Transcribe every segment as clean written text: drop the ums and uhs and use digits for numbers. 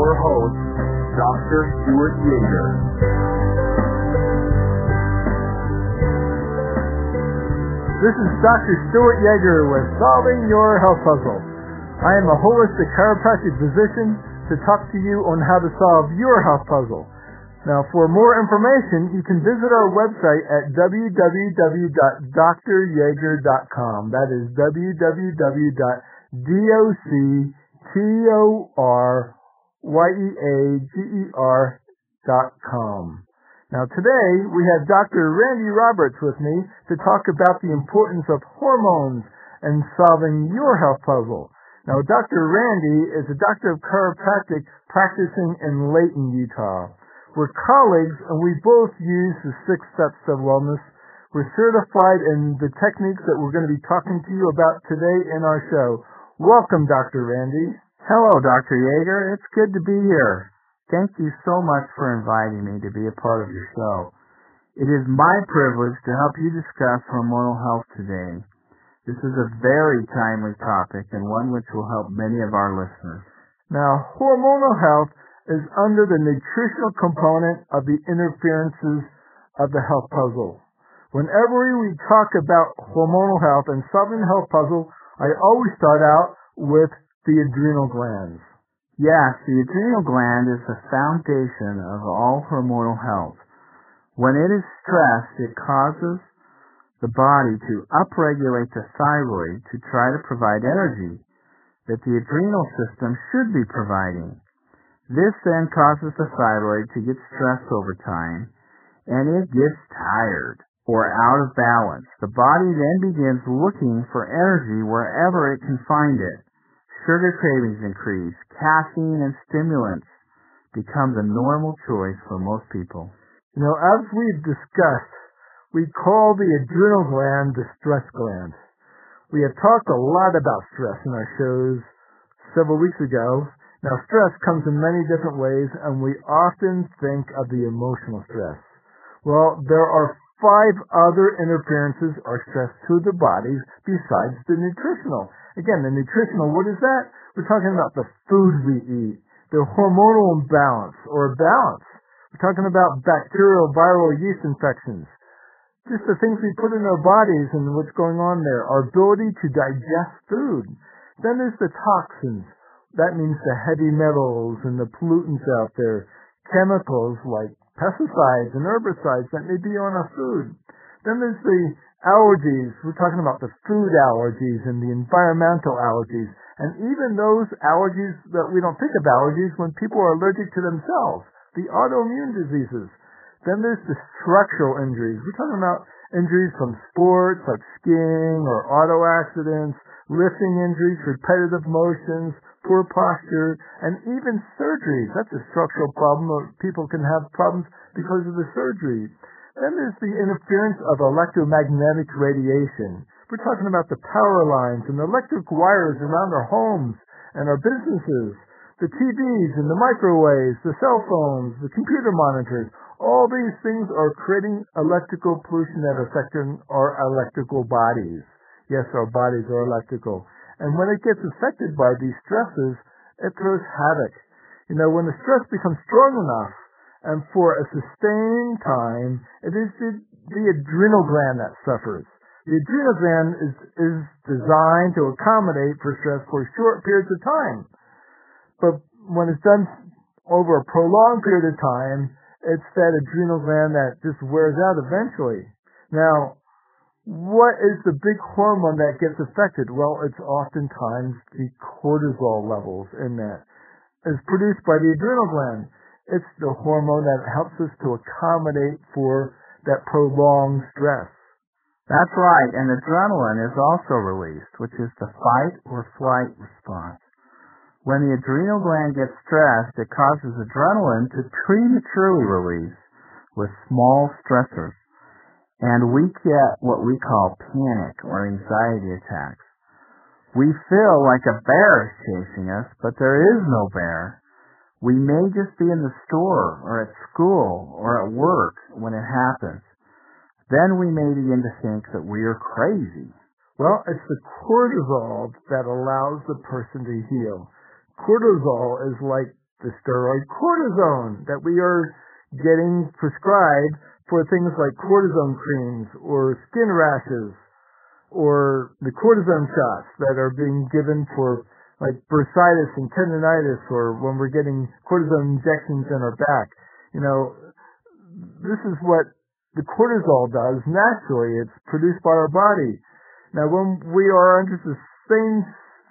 your host, Dr. Stuart Yeager. This is Dr. Stuart Yeager with Solving Your Health Puzzle. I am a holistic chiropractic physician to talk to you on how to solve your health puzzle. Now, for more information, you can visit our website at www.dryeager.com. That is www.dryeager.com. Now, today, we have Dr. Randy Roberts with me to talk about the importance of hormones and solving your health puzzle. Now, Dr. Randy is a doctor of chiropractic practicing in Layton, Utah. We're colleagues, and we both use the 6 steps of wellness. We're certified in the techniques that we're going to be talking to you about today in our show. Welcome, Dr. Randy. Hello, Dr. Yeager. It's good to be here. Thank you so much for inviting me to be a part of your show. It is my privilege to help you discuss hormonal health today. This is a very timely topic and one which will help many of our listeners. Now, hormonal health is under the nutritional component of the interferences of the health puzzle. Whenever we talk about hormonal health and solving the health puzzle, I always start out with the adrenal glands. Yes, the adrenal gland is the foundation of all hormonal health. When it is stressed, it causes the body to upregulate the thyroid to try to provide energy that the adrenal system should be providing. This then causes the thyroid to get stressed over time, and it gets tired or out of balance. The body then begins looking for energy wherever it can find it. Sugar cravings increase. Caffeine and stimulants become the normal choice for most people. You know, as we've discussed, we call the adrenal gland the stress gland. We have talked a lot about stress in our shows several weeks ago. Now, stress comes in many different ways, and we often think of the emotional stress. Well, there are 5 other interferences or stress to the bodies besides the nutritional. Again, the nutritional, what is that? We're talking about the food we eat, the hormonal imbalance or balance. We're talking about bacterial, viral, yeast infections. Just the things we put in our bodies and what's going on there, our ability to digest food. Then there's the toxins. That means the heavy metals and the pollutants out there, chemicals like pesticides and herbicides that may be on our food. Then there's the allergies. We're talking about the food allergies and the environmental allergies, and even those allergies that we don't think of allergies when people are allergic to themselves, the autoimmune diseases. Then there's the structural injuries. We're talking about injuries from sports like skiing or auto accidents, lifting injuries, repetitive motions, poor posture, and even surgeries. That's a structural problem. People can have problems because of the surgery. Then there's the interference of electromagnetic radiation. We're talking about the power lines and the electric wires around our homes and our businesses, the TVs and the microwaves, the cell phones, the computer monitors. All these things are creating electrical pollution that affect our electrical bodies. Yes, our bodies are electrical. And when it gets affected by these stresses, it throws havoc. You know, when the stress becomes strong enough, and for a sustained time, it is the adrenal gland that suffers. The adrenal gland is designed to accommodate for stress for short periods of time. But when it's done over a prolonged period of time, it's that adrenal gland that just wears out eventually. Now, what is the big hormone that gets affected? Well, it's oftentimes the cortisol levels in that is produced by the adrenal gland. It's the hormone that helps us to accommodate for that prolonged stress. That's right, and adrenaline is also released, which is the fight or flight response. When the adrenal gland gets stressed, it causes adrenaline to prematurely release with small stressors. And we get what we call panic or anxiety attacks. We feel like a bear is chasing us, but there is no bear. We may just be in the store or at school or at work when it happens. Then we may begin to think that we are crazy. Well, it's the cortisol that allows the person to heal. Cortisol is like the steroid cortisone that we are getting prescribed for things like cortisone creams or skin rashes or the cortisone shots that are being given for like bursitis and tendonitis or when we're getting cortisone injections in our back. This is what the cortisol does naturally. It's produced by our body. Now, when we are under sustained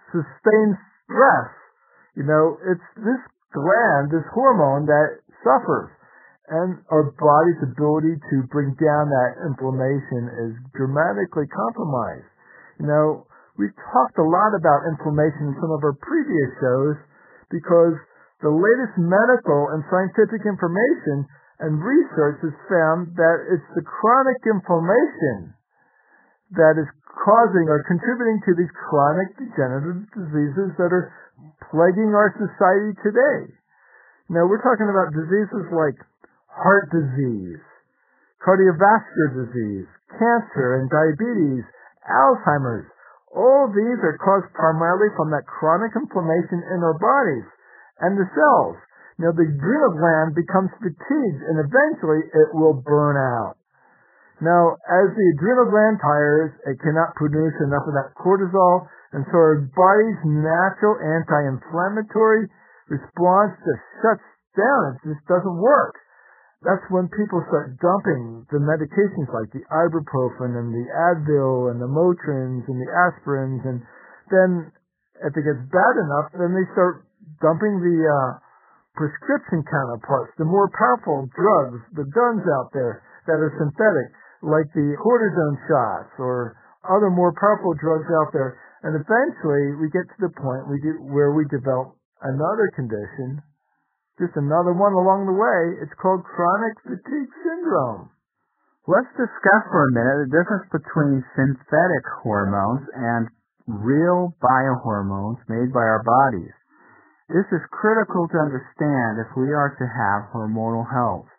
stress, it's this gland, this hormone that suffers. And our body's ability to bring down that inflammation is dramatically compromised. We've talked a lot about inflammation in some of our previous shows because the latest medical and scientific information and research has found that it's the chronic inflammation that is causing or contributing to these chronic degenerative diseases that are plaguing our society today. Now, we're talking about diseases like heart disease, cardiovascular disease, cancer, and diabetes, Alzheimer's. All of these are caused primarily from that chronic inflammation in our bodies and the cells. The adrenal gland becomes fatigued and eventually it will burn out. Now, as the adrenal gland tires, it cannot produce enough of that cortisol, and so our body's natural anti-inflammatory response just shuts down. It just doesn't work. That's when people start dumping the medications like the ibuprofen and the Advil and the Motrins and the aspirins, and then if it gets bad enough, then they start dumping the prescription counterparts, the more powerful drugs, the guns out there that are synthetic, like the cortisone shots or other more powerful drugs out there. And eventually we get to the point where we develop another condition, just another one along the way. It's called chronic fatigue syndrome. Let's discuss for a minute the difference between synthetic hormones and real biohormones made by our bodies. This is critical to understand if we are to have hormonal health.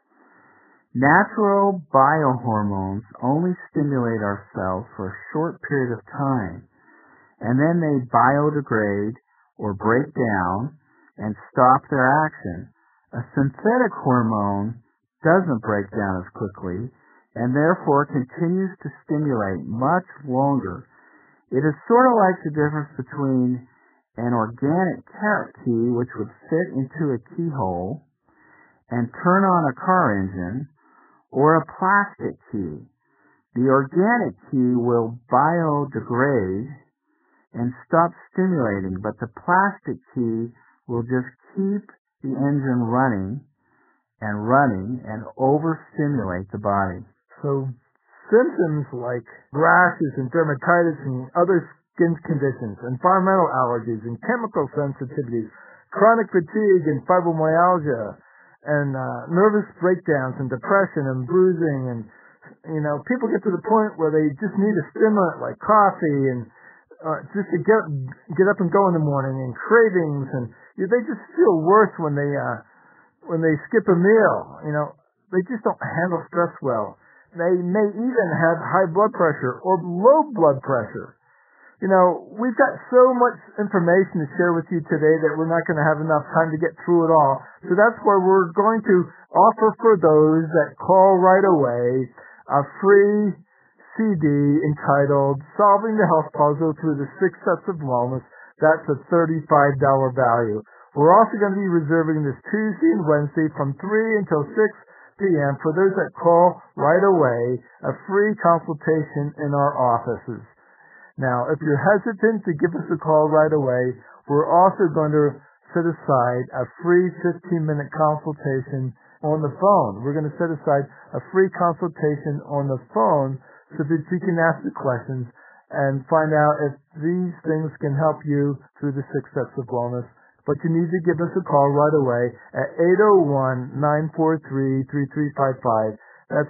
Natural biohormones only stimulate our cells for a short period of time, and then they biodegrade or break down and stop their action. A synthetic hormone doesn't break down as quickly and therefore continues to stimulate much longer. It is sort of like the difference between an organic carrot key, which would fit into a keyhole and turn on a car engine, or a plastic key. The organic key will biodegrade and stop stimulating, but the plastic key will just keep the engine running and overstimulate the body. So symptoms like rashes and dermatitis and other skin conditions, environmental allergies and chemical sensitivities, chronic fatigue and fibromyalgia, and nervous breakdowns and depression and bruising, and people get to the point where they just need a stimulant like coffee and just to get up and go in the morning, and cravings, and they just feel worse when they skip a meal. They just don't handle stress well. They may even have high blood pressure or low blood pressure. We've got so much information to share with you today that we're not going to have enough time to get through it all. So that's why we're going to offer for those that call right away a free CD entitled Solving the Health Puzzle Through the 6 Steps of Wellness. That's a $35 value. We're also going to be reserving this Tuesday and Wednesday from 3 until 6 p.m. for those that call right away, a free consultation in our offices. Now, if you're hesitant to give us a call right away, we're also going to set aside a free 15-minute consultation on the phone. We're going to set aside a free consultation on the phone so that you can ask the questions and find out if these things can help you through the 6 steps of wellness. But you need to give us a call right away at 801-943-3355. That's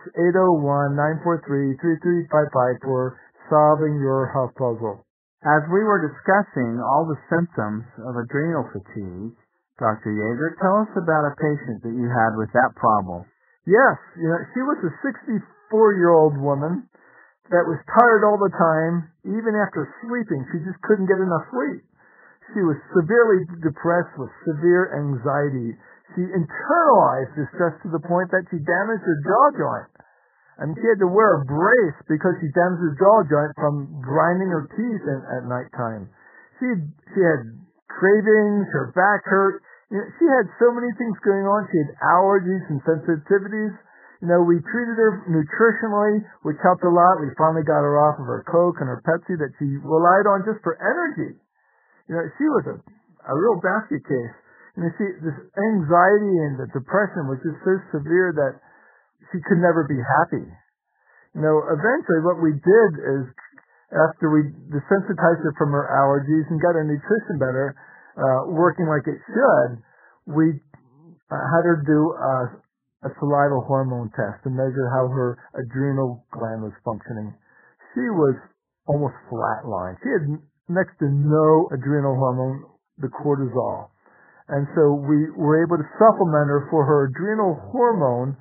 801-943-3355 for solving your health puzzle. As we were discussing all the symptoms of adrenal fatigue, Dr. Yeager, tell us about a patient that you had with that problem. Yes, she was a 64-year-old woman that was tired all the time, even after sleeping. She just couldn't get enough sleep. She was severely depressed with severe anxiety. She internalized the stress to the point that she damaged her jaw joint. And she had to wear a brace because she damaged her jaw joint from grinding her teeth at nighttime. She had cravings, her back hurt. She had so many things going on. She had allergies and sensitivities. We treated her nutritionally, which helped a lot. We finally got her off of her Coke and her Pepsi that she relied on just for energy. She was a real basket case. This anxiety and the depression was just so severe that she could never be happy. Eventually what we did is, after we desensitized her from her allergies and got her nutrition better, working like it should, we had her do a saliva hormone test to measure how her adrenal gland was functioning. She was almost flatlined. She had next to no adrenal hormone, the cortisol. And so we were able to supplement her for her adrenal hormone,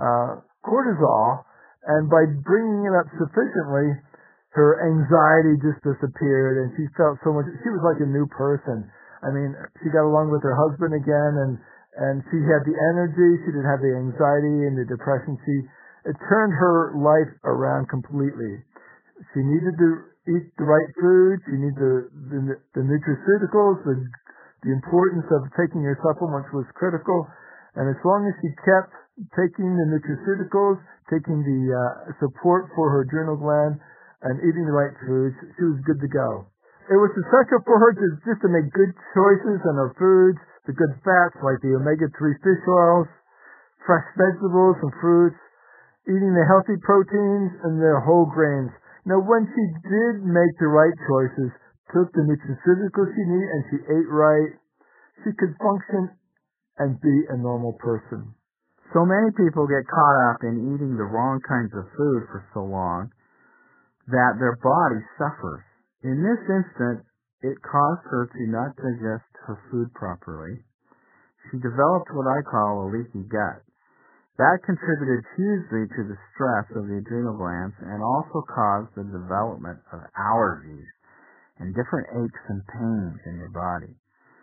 cortisol, and by bringing it up sufficiently, her anxiety just disappeared, and she felt so much. She was like a new person. She got along with her husband again, and she had the energy. She didn't have the anxiety and the depression. It turned her life around completely. She needed to eat the right food. She needed the nutraceuticals. The importance of taking your supplements was critical. And as long as she kept taking the nutraceuticals, taking the support for her adrenal gland, and eating the right foods, she was good to go. It was essential for her just to make good choices in her foods, the good fats like the omega-3 fish oils, fresh vegetables and fruits, eating the healthy proteins and the whole grains. When she did make the right choices, took the nutraceuticals she needed, and she ate right, she could function and be a normal person. So many people get caught up in eating the wrong kinds of food for so long that their body suffers. In this instance, it caused her to not digest her food properly. She developed what I call a leaky gut. That contributed hugely to the stress of the adrenal glands and also caused the development of allergies and different aches and pains in your body.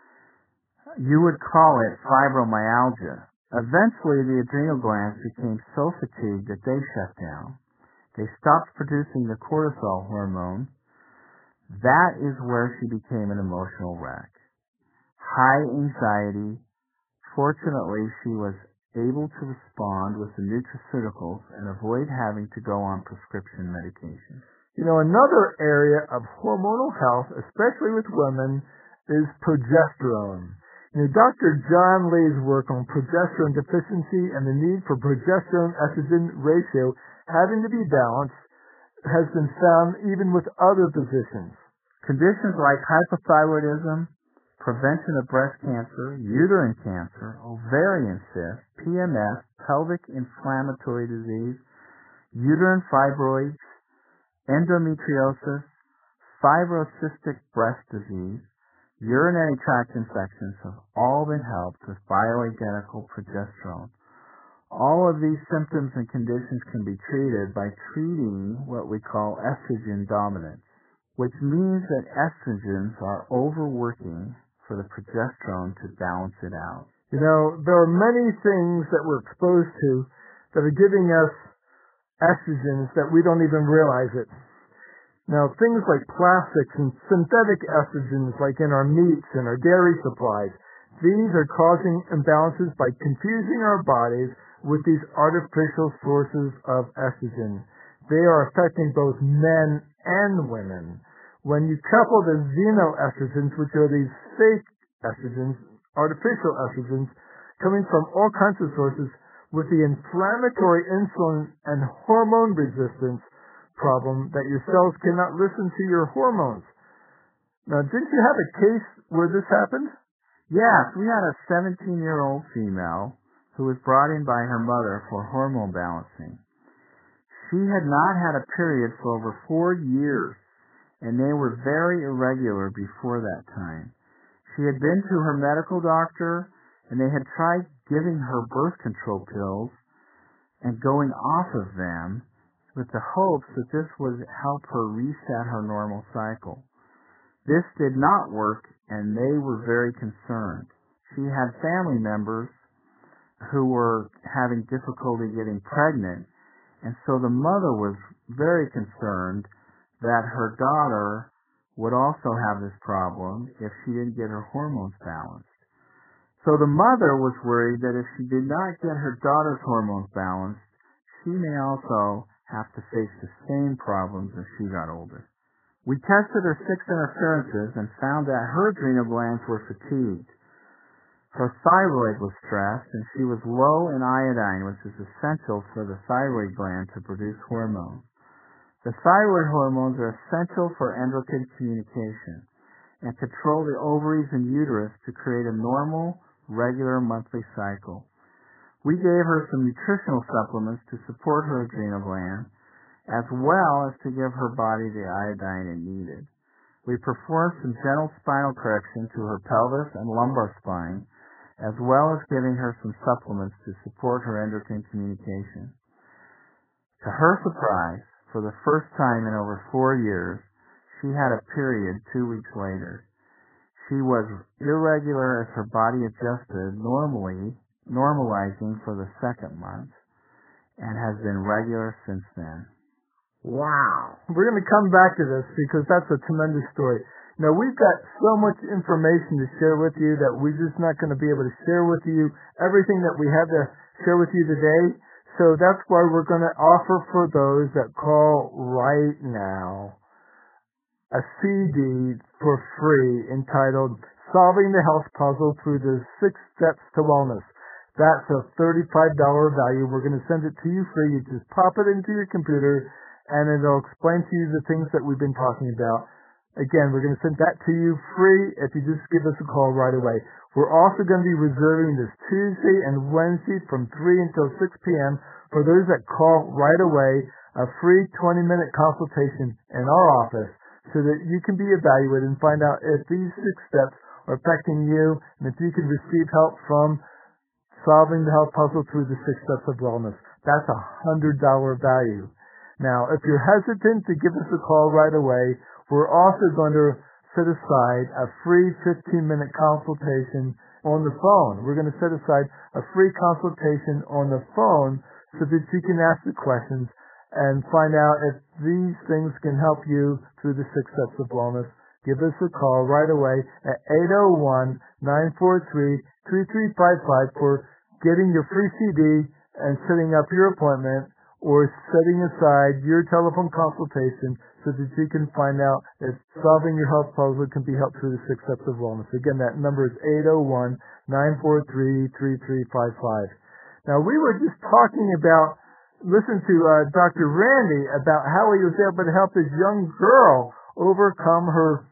You would call it fibromyalgia. Eventually, the adrenal glands became so fatigued that they shut down. They stopped producing the cortisol hormone. That is where she became an emotional wreck. High anxiety. Fortunately, she was able to respond with the nutraceuticals and avoid having to go on prescription medication. Another area of hormonal health, especially with women, is progesterone. Dr. John Lee's work on progesterone deficiency and the need for progesterone-estrogen ratio having to be balanced has been found even with other physicians. Conditions like hypothyroidism, prevention of breast cancer, uterine cancer, ovarian cysts, PMS, pelvic inflammatory disease, uterine fibroids, endometriosis, fibrocystic breast disease, urinary tract infections have all been helped with bioidentical progesterone. All of these symptoms and conditions can be treated by treating what we call estrogen dominance, which means that estrogens are overworking for the progesterone to balance it out. There are many things that we're exposed to that are giving us estrogens that we don't even realize it. Things like plastics and synthetic estrogens like in our meats and our dairy supplies, these are causing imbalances by confusing our bodies with these artificial sources of estrogen. They are affecting both men and women. When you couple the xenoestrogens, which are these fake estrogens, artificial estrogens, coming from all kinds of sources, with the inflammatory insulin and hormone resistance problem that your cells cannot listen to your hormones. Didn't you have a case where this happened? Yes, we had a 17-year-old female who was brought in by her mother for hormone balancing. She had not had a period for over 4 years, and they were very irregular before that time. She had been to her medical doctor, and they had tried giving her birth control pills and going off of them with the hopes that this would help her reset her normal cycle. This did not work, and they were very concerned. She had family members who were having difficulty getting pregnant, and so the mother was very concerned that her daughter would also have this problem if she didn't get her hormones balanced. So the mother was worried that if she did not get her daughter's hormones balanced, she may also have to face the same problems as she got older. We tested her 6 interferences and found that her adrenal glands were fatigued. Her thyroid was stressed, and she was low in iodine, which is essential for the thyroid gland to produce hormones. The thyroid hormones are essential for endocrine communication and control the ovaries and uterus to create a normal, regular monthly cycle. We gave her some nutritional supplements to support her adrenal gland, as well as to give her body the iodine it needed. We performed some gentle spinal correction to her pelvis and lumbar spine, as well as giving her some supplements to support her endocrine communication. To her surprise, for the first time in over 4 years, she had a period 2 weeks later. She was irregular as her body adjusted, normalizing for the 2nd month, and has been regular since then. Wow. We're going to come back to this because that's a tremendous story. Now, we've got so much information to share with you that we're just not going to be able to share with you everything that we have to share with you today. So that's why we're going to offer for those that call right now a CD for free entitled Solving the Health Puzzle Through the 6 Steps to Wellness. That's a $35 value. We're going to send it to you free. You just pop it into your computer, and it'll explain to you the things that we've been talking about. Again, we're going to send that to you free if you just give us a call right away. We're also going to be reserving this Tuesday and Wednesday from 3 until 6 p.m. for those that call right away, a free 20-minute consultation in our office so that you can be evaluated and find out if these 6 steps are affecting you and if you can receive help from solving the health puzzle through the 6 steps of wellness. That's a $100 value. Now, if you're hesitant to give us a call right away, we're also going to set aside a free 15-minute consultation on the phone. We're going to set aside a free consultation on the phone so that you can ask the questions and find out if these things can help you through the 6 steps of wellness. Give us a call right away at 801-943-3355 for getting your free CD and setting up your appointment or setting aside your telephone consultation so that you can find out if solving your health puzzle can be helped through the 6 steps of wellness. Again, that number is 801-943-3355. Now, we were just talking about, listen to Dr. Randy about how he was able to help this young girl overcome her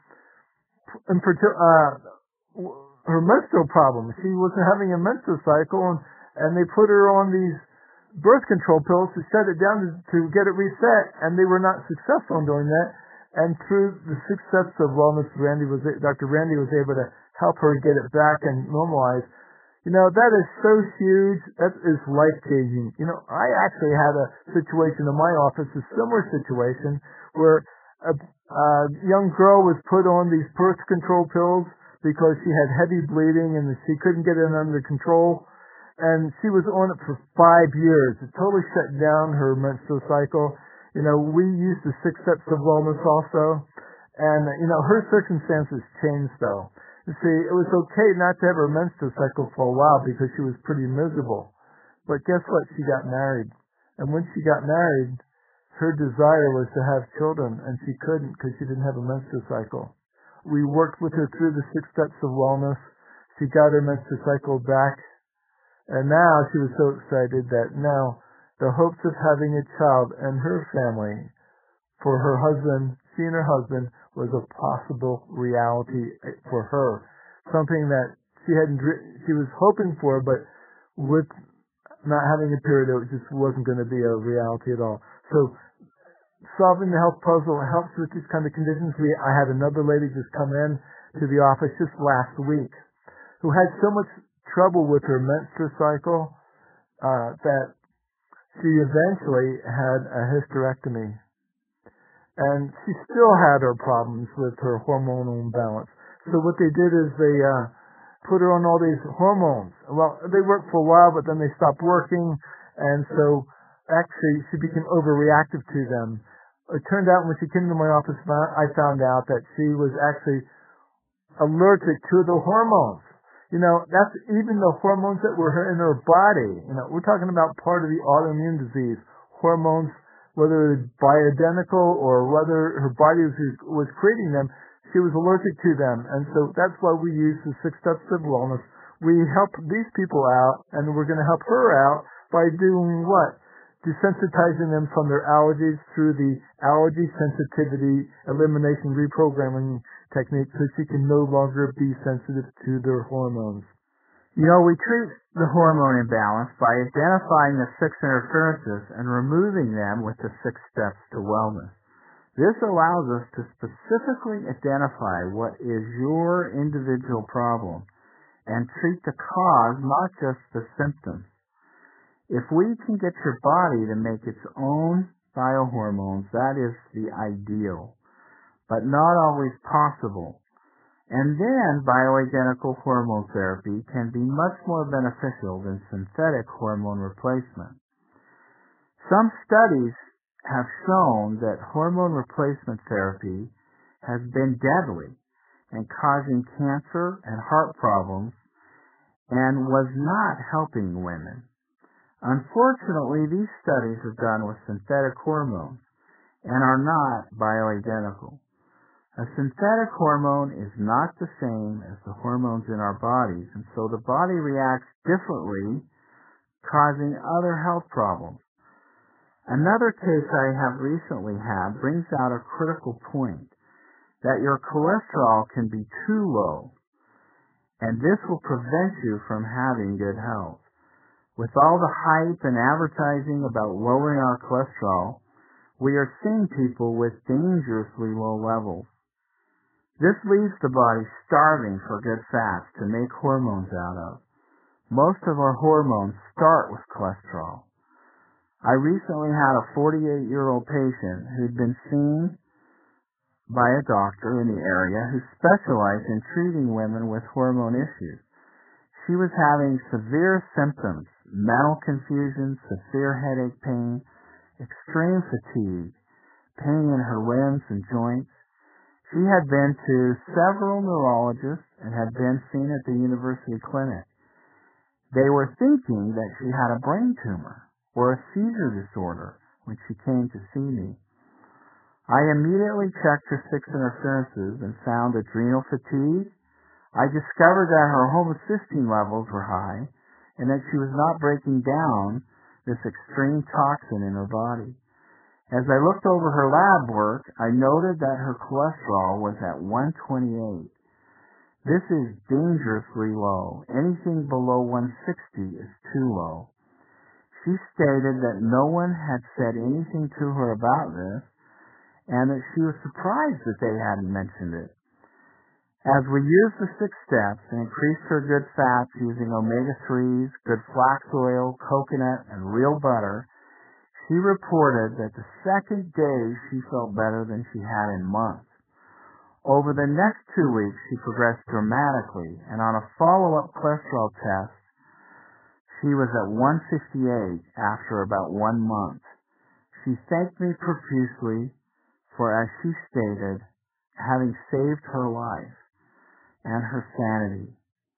menstrual problem. She wasn't having a menstrual cycle, and they put her on these birth control pills to shut it down to get it reset, and they were not successful in doing that. And through the 6 steps of wellness, Dr. Randy was able to help her get it back and normalize. You know, that is so huge. That is life-changing. You know, I actually had a situation in my office, a similar situation, where a young girl was put on these birth control pills because she had heavy bleeding and she couldn't get it under control. And she was on it for 5 years. It totally shut down her menstrual cycle. You know, we used the 6 steps of wellness also. And, you know, her circumstances changed, though. You see, it was okay not to have her menstrual cycle for a while because she was pretty miserable. But guess what? She got married. And when she got married, her desire was to have children, and she couldn't because she didn't have a menstrual cycle. We worked with her through the 6 steps of wellness. She got her menstrual cycle back. And now she was so excited that now the hopes of having a child and her family for her husband, she and her husband, was a possible reality for her. Something that she was hoping for, but with not having a period, it just wasn't going to be a reality at all. So solving the health puzzle helps with these kind of conditions. I had another lady just come in to the office just last week who had so much trouble with her menstrual cycle that she eventually had a hysterectomy. and she still had her problems with her hormonal imbalance. So what they did is they put her on all these hormones. Well, they worked for a while, but then they stopped working, and so actually she became overreactive to them. It turned out when she came to my office, I found out that she was actually allergic to the hormones. That's even the hormones that were in her body. We're talking about part of the autoimmune disease. Hormones, whether it's bioidentical or whether her body was creating them, she was allergic to them. And so that's why we use the 6 steps of wellness. We help these people out, and we're going to help her out by doing what? Desensitizing them from their allergies through the allergy sensitivity elimination reprogramming technique so she can no longer be sensitive to their hormones. We treat the hormone imbalance by identifying the 6 interferences and removing them with the 6 steps to wellness. This allows us to specifically identify what is your individual problem and treat the cause, not just the symptoms. If we can get your body to make its own biohormones, that is the ideal, but not always possible. And then bioidentical hormone therapy can be much more beneficial than synthetic hormone replacement. Some studies have shown that hormone replacement therapy has been deadly and causing cancer and heart problems and was not helping women. Unfortunately, these studies are done with synthetic hormones and are not bioidentical. A synthetic hormone is not the same as the hormones in our bodies, and so the body reacts differently, causing other health problems. Another case I have recently had brings out a critical point, that your cholesterol can be too low, and this will prevent you from having good health. With all the hype and advertising about lowering our cholesterol, we are seeing people with dangerously low levels. This leaves the body starving for good fats to make hormones out of. Most of our hormones start with cholesterol. I recently had a 48-year-old patient who'd been seen by a doctor in the area who specialized in treating women with hormone issues. She was having severe symptoms, mental confusion, severe headache pain, extreme fatigue, pain in her limbs and joints. She had been to several neurologists and had been seen at the university clinic. They were thinking that she had a brain tumor or a seizure disorder when she came to see me. I immediately checked her 6 interferences and found adrenal fatigue. I discovered that her homocysteine levels were high and that she was not breaking down this extreme toxin in her body. As I looked over her lab work, I noted that her cholesterol was at 128. This is dangerously low. Anything below 160 is too low. She stated that no one had said anything to her about this and that she was surprised that they hadn't mentioned it. As we used the 6 steps and increased her good fats using omega-3s, good flax oil, coconut, and real butter, she reported that the second day she felt better than she had in months. Over the next 2 weeks, she progressed dramatically, and on a follow-up cholesterol test, she was at 158 after about 1 month. She thanked me profusely for, as she stated, having saved her life and her sanity.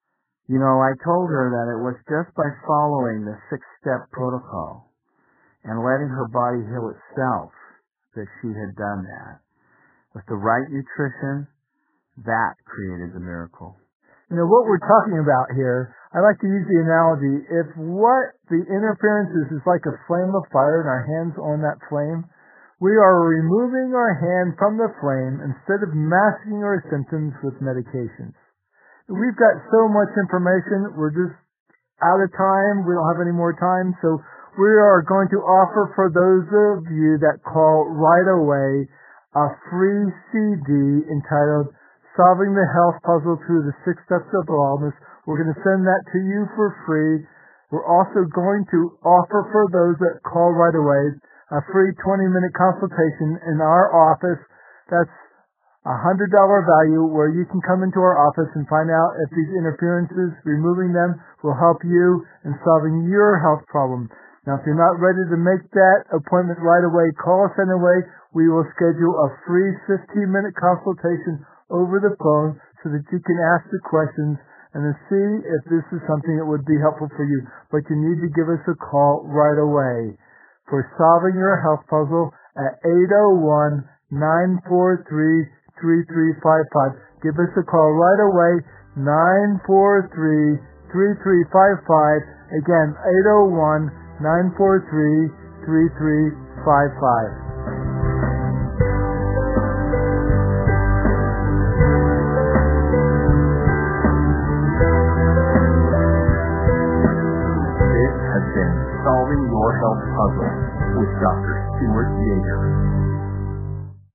I told her that it was just by following the 6-step protocol and letting her body heal itself that she had done that. With the right nutrition, that created the miracle. What we're talking about here, I like to use the analogy, if what the interference is like a flame of fire and our hand's on that flame, we are removing our hand from the flame instead of masking our symptoms with medications. We've got so much information, we're just out of time, we don't have any more time, so we are going to offer for those of you that call right away a free CD entitled Solving the Health Puzzle Through the 6 Steps of Wellness. We're going to send that to you for free. We're also going to offer for those that call right away a free 20-minute consultation in our office. That's $100 value where you can come into our office and find out if these interferences, removing them, will help you in solving your health problem. Now, if you're not ready to make that appointment right away, call us anyway. We will schedule a free 15-minute consultation over the phone so that you can ask the questions and then see if this is something that would be helpful for you. But you need to give us a call right away for solving your health puzzle at 801-943-3355. Give us a call right away, 943-3355. Again, 801-943-3355. This has been Solving Your Health Puzzle with Dr. Stuart Yeager.